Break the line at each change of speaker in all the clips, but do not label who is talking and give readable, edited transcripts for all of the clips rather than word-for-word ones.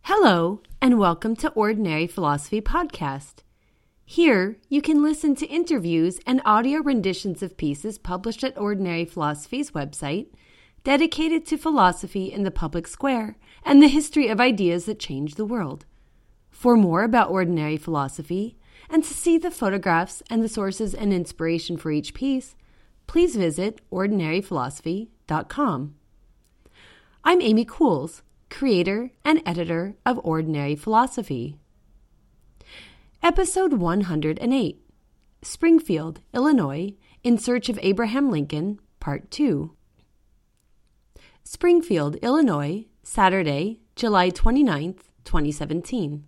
Hello, and welcome to Ordinary Philosophy Podcast. Here, you can listen to interviews and audio renditions of pieces published at Ordinary Philosophy's website, dedicated to philosophy in the public square and the history of ideas that change the world. For more about Ordinary Philosophy, and to see the photographs and the sources and inspiration for each piece, please visit ordinaryphilosophy.com. I'm Amy Cools, creator and editor of Ordinary Philosophy. Episode 108, Springfield, Illinois, in Search of Abraham Lincoln, Part 2. Springfield, Illinois, Saturday, July 29th, 2017.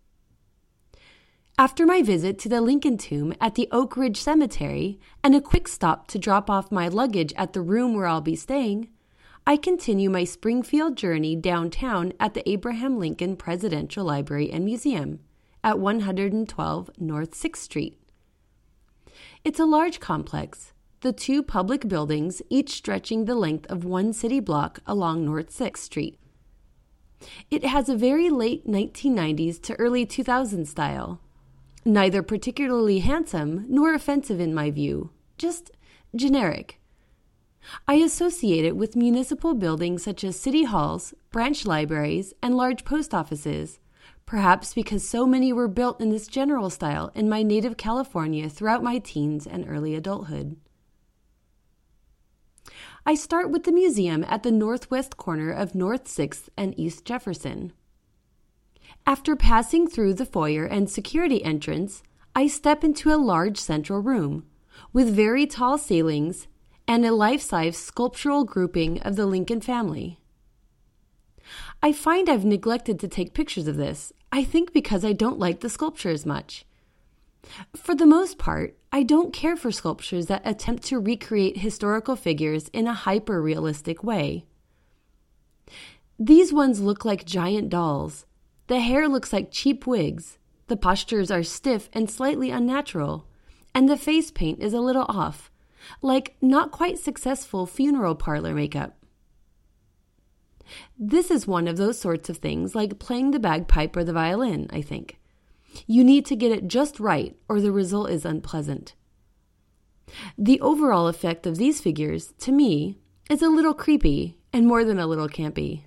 After my visit to the Lincoln tomb at the Oak Ridge Cemetery and a quick stop to drop off my luggage at the room where I'll be staying, I continue my Springfield journey downtown at the Abraham Lincoln Presidential Library and Museum at 112 North 6th Street. It's a large complex, the two public buildings each stretching the length of one city block along North 6th Street. It has a very late 1990s to early 2000s style, neither particularly handsome nor offensive in my view, just generic. I associate it with municipal buildings such as city halls, branch libraries, and large post offices, perhaps because so many were built in this general style in my native California throughout my teens and early adulthood. I start with the museum at the northwest corner of North 6th and East Jefferson. After passing through the foyer and security entrance, I step into a large central room with very tall ceilings and a life-size sculptural grouping of the Lincoln family. I find I've neglected to take pictures of this, I think because I don't like the sculptures much. For the most part, I don't care for sculptures that attempt to recreate historical figures in a hyper-realistic way. These ones look like giant dolls. The hair looks like cheap wigs, the postures are stiff and slightly unnatural, and the face paint is a little off, like not quite successful funeral parlor makeup. This is one of those sorts of things like playing the bagpipe or the violin, I think. You need to get it just right or the result is unpleasant. The overall effect of these figures, to me, is a little creepy and more than a little campy.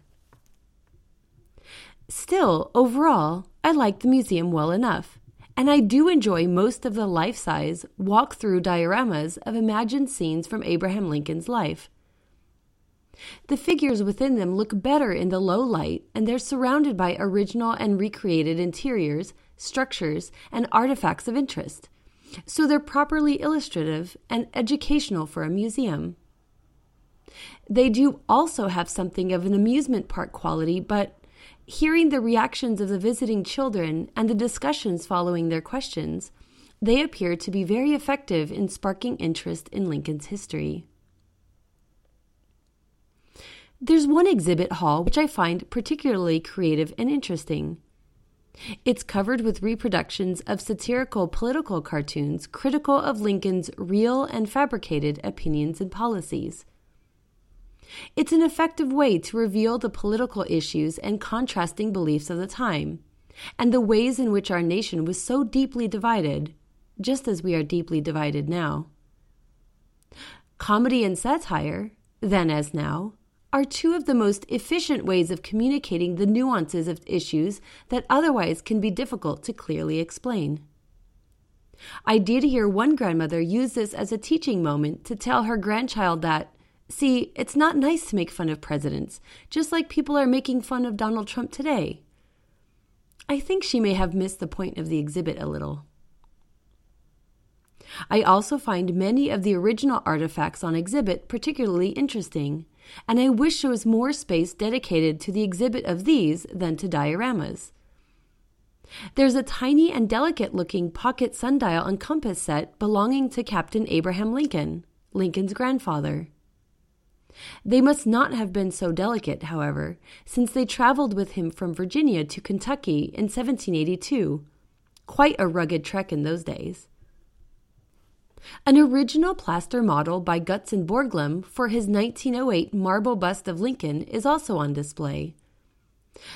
Still, overall, I like the museum well enough, and I do enjoy most of the life-size, walk-through dioramas of imagined scenes from Abraham Lincoln's life. The figures within them look better in the low light, and they're surrounded by original and recreated interiors, structures, and artifacts of interest, so they're properly illustrative and educational for a museum. They do also have something of an amusement park quality, but hearing the reactions of the visiting children and the discussions following their questions, they appear to be very effective in sparking interest in Lincoln's history. There's one exhibit hall which I find particularly creative and interesting. It's covered with reproductions of satirical political cartoons critical of Lincoln's real and fabricated opinions and policies. It's an effective way to reveal the political issues and contrasting beliefs of the time, and the ways in which our nation was so deeply divided, just as we are deeply divided now. Comedy and satire, then as now, are two of the most efficient ways of communicating the nuances of issues that otherwise can be difficult to clearly explain. I did hear one grandmother use this as a teaching moment to tell her grandchild that, see, it's not nice to make fun of presidents, just like people are making fun of Donald Trump today. I think she may have missed the point of the exhibit a little. I also find many of the original artifacts on exhibit particularly interesting, and I wish there was more space dedicated to the exhibit of these than to dioramas. There's a tiny and delicate-looking pocket sundial and compass set belonging to Captain Abraham Lincoln, Lincoln's grandfather. They must not have been so delicate, however, since they traveled with him from Virginia to Kentucky in 1782, quite a rugged trek in those days. An original plaster model by Gutzon Borglum for his 1908 marble bust of Lincoln is also on display.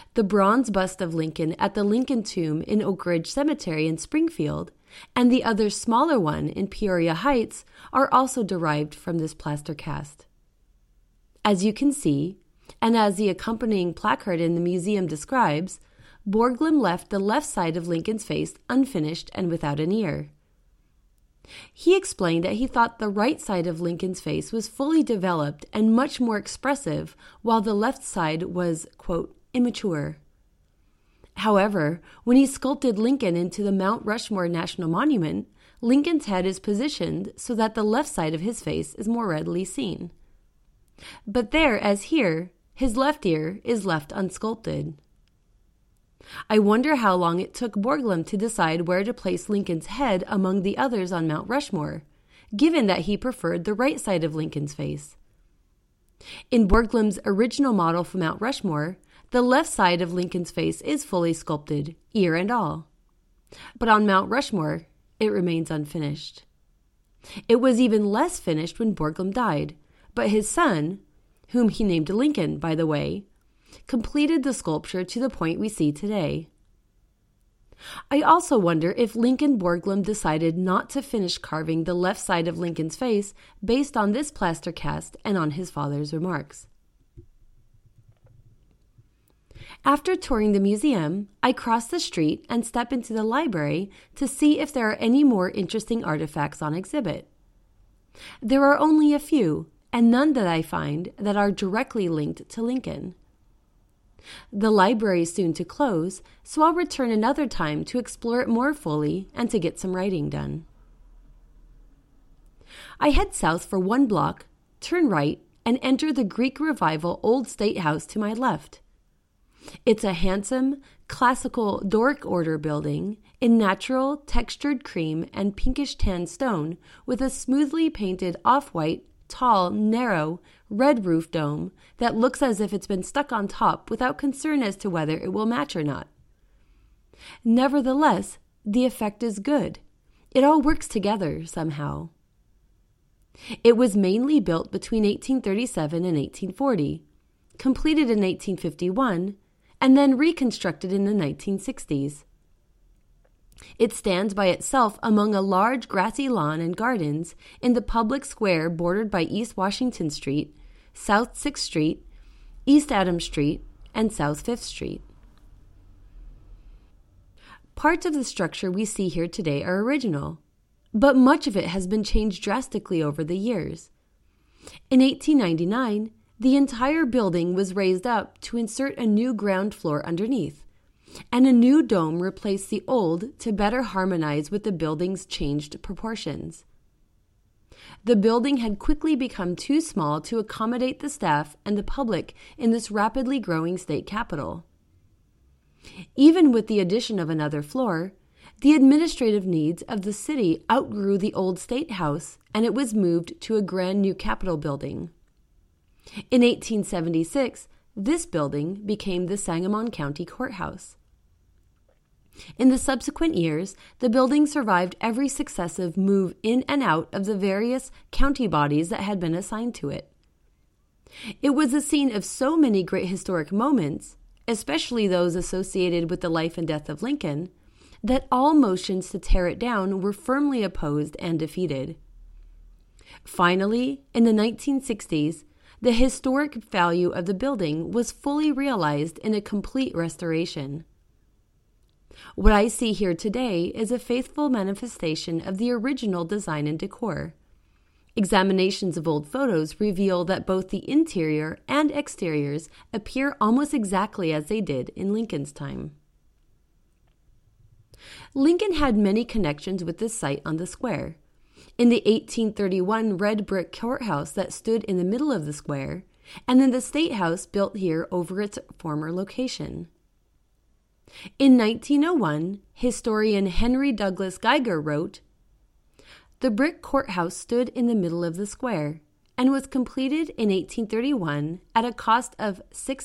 The bronze bust of Lincoln at the Lincoln Tomb in Oak Ridge Cemetery in Springfield and the other smaller one in Peoria Heights are also derived from this plaster cast. As you can see, and as the accompanying placard in the museum describes, Borglum left the left side of Lincoln's face unfinished and without an ear. He explained that he thought the right side of Lincoln's face was fully developed and much more expressive, while the left side was, quote, immature. However, when he sculpted Lincoln into the Mount Rushmore National Monument, Lincoln's head is positioned so that the left side of his face is more readily seen. But there, as here, his left ear is left unsculpted. I wonder how long it took Borglum to decide where to place Lincoln's head among the others on Mount Rushmore, given that he preferred the right side of Lincoln's face. In Borglum's original model for Mount Rushmore, the left side of Lincoln's face is fully sculpted, ear and all. But on Mount Rushmore, it remains unfinished. It was even less finished when Borglum died, but his son, whom he named Lincoln, by the way, completed the sculpture to the point we see today. I also wonder if Lincoln Borglum decided not to finish carving the left side of Lincoln's face based on this plaster cast and on his father's remarks. After touring the museum, I cross the street and step into the library to see if there are any more interesting artifacts on exhibit. There are only a few, and none that I find that are directly linked to Lincoln. The library is soon to close, so I'll return another time to explore it more fully and to get some writing done. I head south for 1 block, turn right, and enter the Greek Revival Old State House to my left. It's a handsome, classical Doric order building in natural, textured cream and pinkish tan stone with a smoothly painted off-white, tall, narrow, red roof dome that looks as if it's been stuck on top without concern as to whether it will match or not. Nevertheless, the effect is good. It all works together somehow. It was mainly built between 1837 and 1840, completed in 1851, and then reconstructed in the 1960s. It stands by itself among a large grassy lawn and gardens in the public square bordered by East Washington Street, South 6th Street, East Adams Street, and South 5th Street. Parts of the structure we see here today are original, but much of it has been changed drastically over the years. In 1899, the entire building was raised up to insert a new ground floor underneath, and a new dome replaced the old to better harmonize with the building's changed proportions. The building had quickly become too small to accommodate the staff and the public in this rapidly growing state capitol. Even with the addition of another floor, the administrative needs of the city outgrew the old State House, and it was moved to a grand new Capitol building. In 1876, this building became the Sangamon County Courthouse. In the subsequent years, the building survived every successive move in and out of the various county bodies that had been assigned to it. It was the scene of so many great historic moments, especially those associated with the life and death of Lincoln, that all motions to tear it down were firmly opposed and defeated. Finally, in the 1960s, the historic value of the building was fully realized in a complete restoration. What I see here today is a faithful manifestation of the original design and decor. Examinations of old photos reveal that both the interior and exteriors appear almost exactly as they did in Lincoln's time. Lincoln had many connections with this site on the square. In the 1831 red brick courthouse that stood in the middle of the square, and in the State House built here over its former location. In 1901, historian Henry Douglas Geiger wrote, "The brick courthouse stood in the middle of the square and was completed in 1831 at a cost of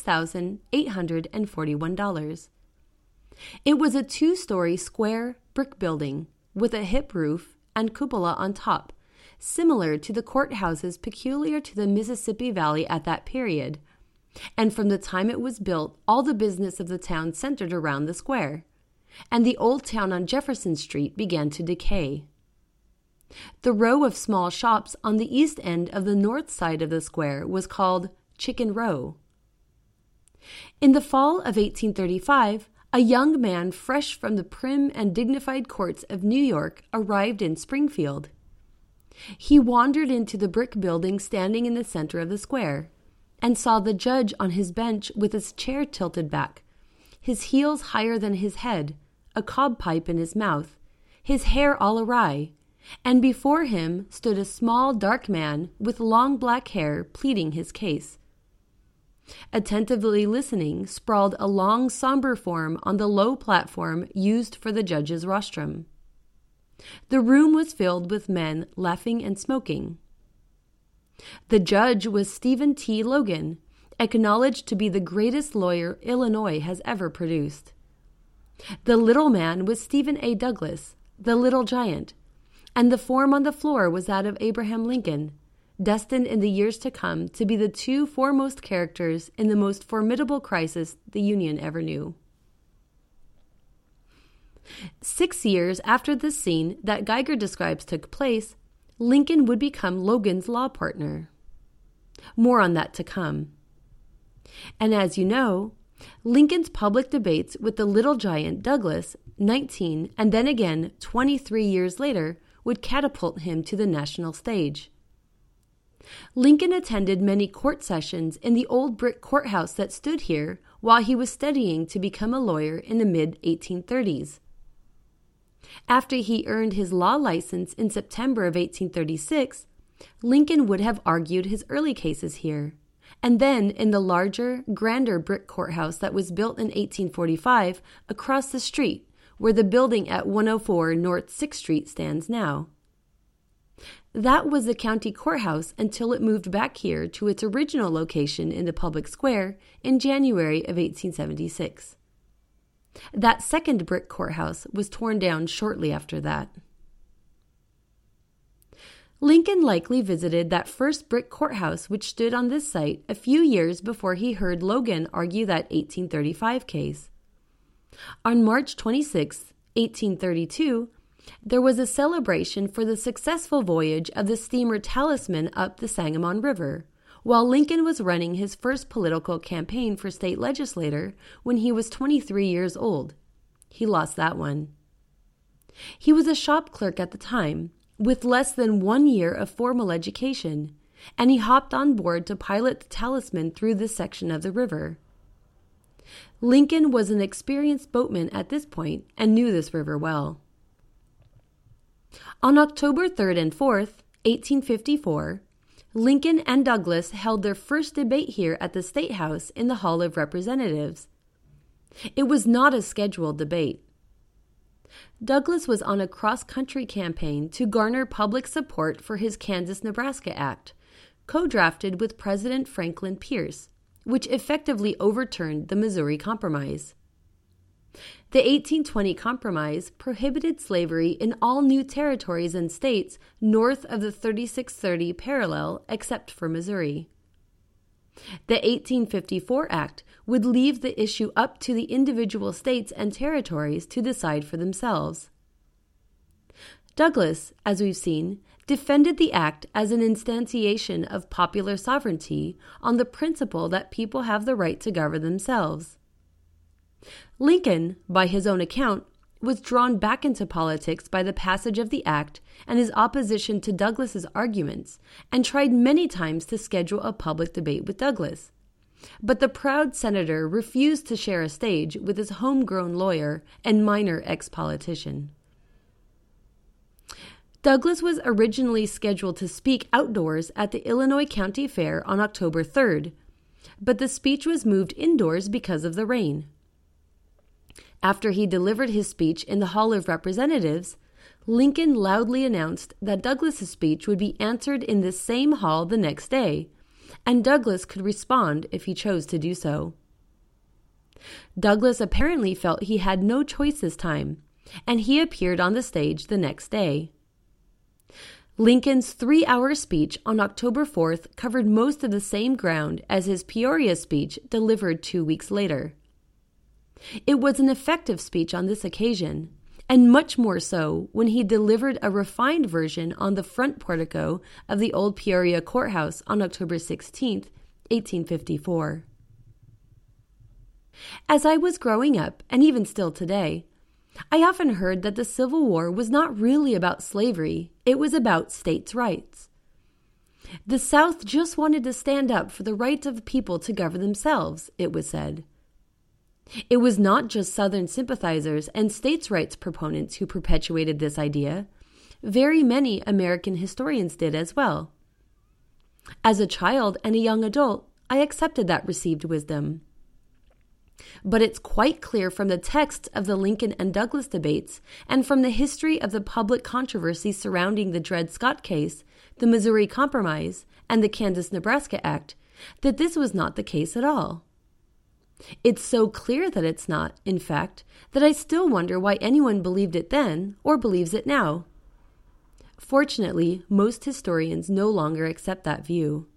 $6,841. It was a 2-story square brick building with a hip roof and cupola on top, similar to the courthouses peculiar to the Mississippi Valley at that period, And from the time it was built, all the business of the town centered around the square, and the old town on Jefferson Street began to decay. The row of small shops on the east end of the north side of the square was called Chicken Row. In the fall of 1835, a young man fresh from the prim and dignified courts of New York arrived in Springfield. He wandered into the brick building standing in the center of the square and saw the judge on his bench with his chair tilted back, his heels higher than his head, a cob pipe in his mouth, his hair all awry, and before him stood a small, dark man with long black hair pleading his case. Attentively listening sprawled a long, somber form on the low platform used for the judge's rostrum. The room was filled with men laughing and smoking. The judge was Stephen T. Logan, acknowledged to be the greatest lawyer Illinois has ever produced. The little man was Stephen A. Douglas, the Little Giant, and the form on the floor was that of Abraham Lincoln, destined in the years to come to be the two foremost characters in the most formidable crisis the Union ever knew. 6 years after this scene that Geiger describes took place, Lincoln would become Logan's law partner. More on that to come. And as you know, Lincoln's public debates with the Little Giant Douglas, 19 and then again 23 years later, would catapult him to the national stage. Lincoln attended many court sessions in the old brick courthouse that stood here while he was studying to become a lawyer in the mid-1830s. After he earned his law license in September of 1836, Lincoln would have argued his early cases here, and then in the larger, grander brick courthouse that was built in 1845 across the street, where the building at 104 North 6th Street stands now. That was the county courthouse until it moved back here to its original location in the public square in January of 1876. That second brick courthouse was torn down shortly after that. Lincoln likely visited that first brick courthouse which stood on this site a few years before he heard Logan argue that 1835 case. On March 26, 1832, there was a celebration for the successful voyage of the steamer Talisman up the Sangamon River, while Lincoln was running his first political campaign for state legislator when he was 23 years old. He lost that one. He was a shop clerk at the time, with less than 1 year of formal education, and he hopped on board to pilot the Talisman through this section of the river. Lincoln was an experienced boatman at this point and knew this river well. On October 3rd and 4th, 1854, Lincoln and Douglas held their first debate here at the State House in the Hall of Representatives. It was not a scheduled debate. Douglas was on a cross-country campaign to garner public support for his Kansas-Nebraska Act, co-drafted with President Franklin Pierce, which effectively overturned the Missouri Compromise. The 1820 Compromise prohibited slavery in all new territories and states north of the 3630 parallel except for Missouri. The 1854 Act would leave the issue up to the individual states and territories to decide for themselves. Douglas, as we've seen, defended the act as an instantiation of popular sovereignty on the principle that people have the right to govern themselves. Lincoln, by his own account, was drawn back into politics by the passage of the act and his opposition to Douglas's arguments, and tried many times to schedule a public debate with Douglas. But the proud senator refused to share a stage with his homegrown lawyer and minor ex-politician. Douglas was originally scheduled to speak outdoors at the Illinois County Fair on October 3rd, but the speech was moved indoors because of the rain. After he delivered his speech in the Hall of Representatives, Lincoln loudly announced that Douglas's speech would be answered in this same hall the next day, and Douglas could respond if he chose to do so. Douglas apparently felt he had no choice this time, and he appeared on the stage the next day. Lincoln's 3-hour speech on October 4th covered most of the same ground as his Peoria speech delivered 2 weeks later. It was an effective speech on this occasion, and much more so when he delivered a refined version on the front portico of the old Peoria courthouse on October 16, 1854. As I was growing up, and even still today, I often heard that the Civil War was not really about slavery, it was about states' rights. The South just wanted to stand up for the right of the people to govern themselves, it was said. It was not just Southern sympathizers and states' rights proponents who perpetuated this idea. Very many American historians did as well. As a child and a young adult, I accepted that received wisdom. But it's quite clear from the text of the Lincoln and Douglas debates and from the history of the public controversy surrounding the Dred Scott case, the Missouri Compromise, and the Kansas-Nebraska Act that this was not the case at all. It's so clear that it's not, in fact, that I still wonder why anyone believed it then or believes it now. Fortunately, most historians no longer accept that view.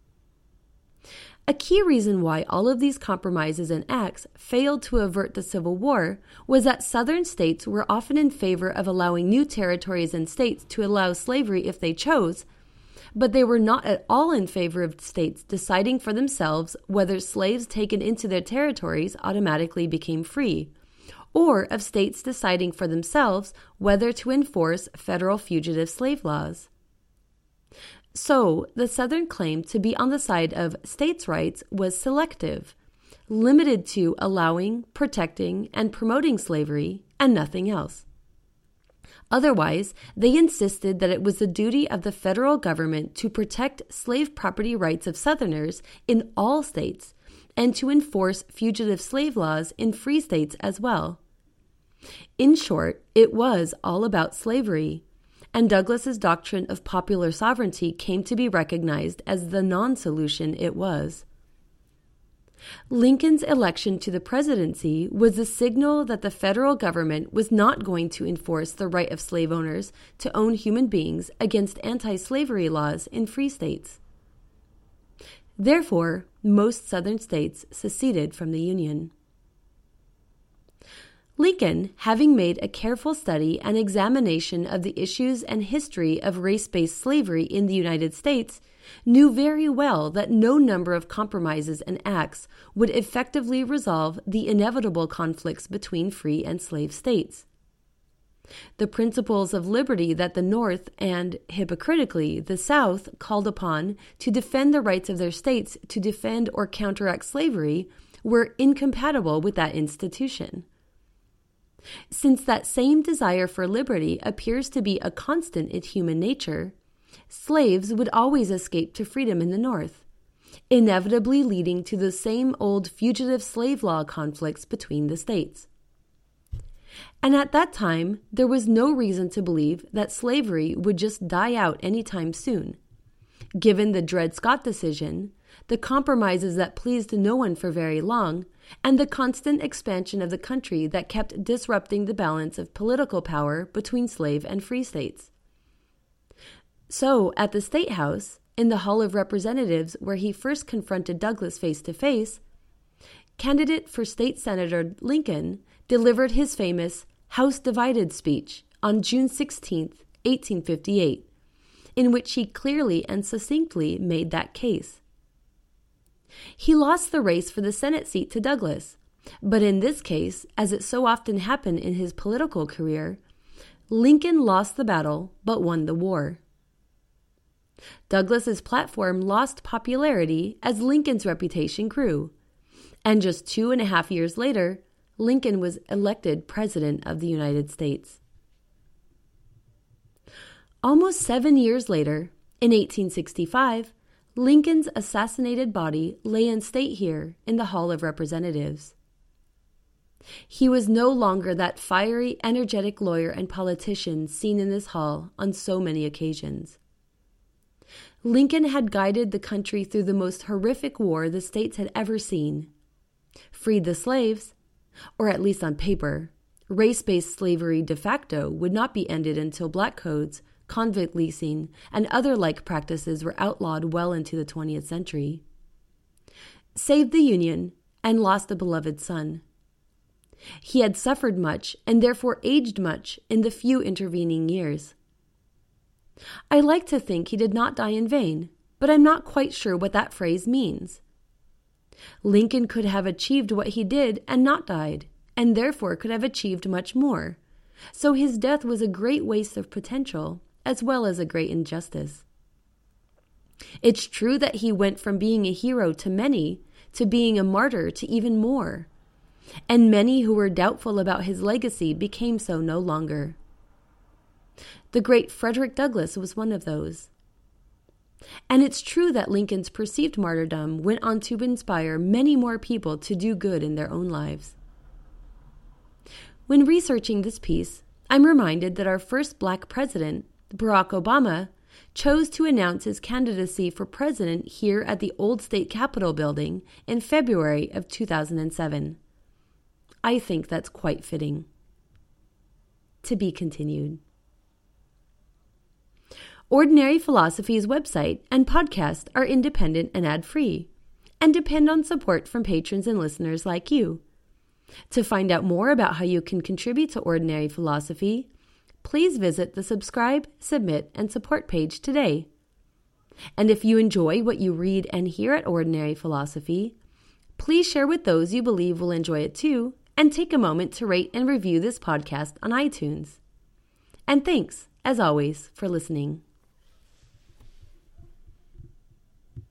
A key reason why all of these compromises and acts failed to avert the Civil War was that Southern states were often in favor of allowing new territories and states to allow slavery if they chose, but they were not at all in favor of states deciding for themselves whether slaves taken into their territories automatically became free, or of states deciding for themselves whether to enforce federal fugitive slave laws. So, the Southern claim to be on the side of states' rights was selective, limited to allowing, protecting, and promoting slavery, and nothing else. Otherwise, they insisted that it was the duty of the federal government to protect slave property rights of Southerners in all states, and to enforce fugitive slave laws in free states as well. In short, it was all about slavery, and Douglas's doctrine of popular sovereignty came to be recognized as the non-solution it was. Lincoln's election to the presidency was a signal that the federal government was not going to enforce the right of slave owners to own human beings against anti-slavery laws in free states. Therefore, most Southern states seceded from the Union. Lincoln, having made a careful study and examination of the issues and history of race-based slavery in the United States, knew very well that no number of compromises and acts would effectively resolve the inevitable conflicts between free and slave states. The principles of liberty that the North and, hypocritically, the South called upon to defend the rights of their states to defend or counteract slavery were incompatible with that institution. Since that same desire for liberty appears to be a constant in human nature, slaves would always escape to freedom in the North, inevitably leading to the same old fugitive slave law conflicts between the states. And at that time, there was no reason to believe that slavery would just die out anytime soon. Given the Dred Scott decision, the compromises that pleased no one for very long, and the constant expansion of the country that kept disrupting the balance of political power between slave and free states. So, at the State House, in the Hall of Representatives where he first confronted Douglas face-to-face, candidate for State Senator Lincoln delivered his famous House Divided speech on June 16, 1858, in which he clearly and succinctly made that case. He lost the race for the Senate seat to Douglas, but in this case, as it so often happened in his political career, Lincoln lost the battle but won the war. Douglas's platform lost popularity as Lincoln's reputation grew, and just 2.5 years later, Lincoln was elected President of the United States. Almost 7 years later, in 1865, Lincoln's assassinated body lay in state here in the Hall of Representatives. He was no longer that fiery, energetic lawyer and politician seen in this hall on so many occasions. Lincoln had guided the country through the most horrific war the states had ever seen, freed the slaves, or at least on paper. Race-based slavery de facto would not be ended until black codes, convict leasing, and other like practices were outlawed well into the 20th century. Saved the Union and lost a beloved son. He had suffered much and therefore aged much in the few intervening years. I like to think he did not die in vain, but I'm not quite sure what that phrase means. Lincoln could have achieved what he did and not died, and therefore could have achieved much more. So his death was a great waste of potential, as well as a great injustice. It's true that he went from being a hero to many, to being a martyr to even more. And many who were doubtful about his legacy became so no longer. The great Frederick Douglass was one of those. And it's true that Lincoln's perceived martyrdom went on to inspire many more people to do good in their own lives. When researching this piece, I'm reminded that our first Black president, Barack Obama, chose to announce his candidacy for president here at the old state Capitol building in February of 2007. I think that's quite fitting. To be continued. Ordinary Philosophy's website and podcast are independent and ad-free, and depend on support from patrons and listeners like you. To find out more about how you can contribute to Ordinary Philosophy, please visit the subscribe, submit, and support page today. And if you enjoy what you read and hear at Ordinary Philosophy, please share with those you believe will enjoy it too, and take a moment to rate and review this podcast on iTunes. And thanks, as always, for listening.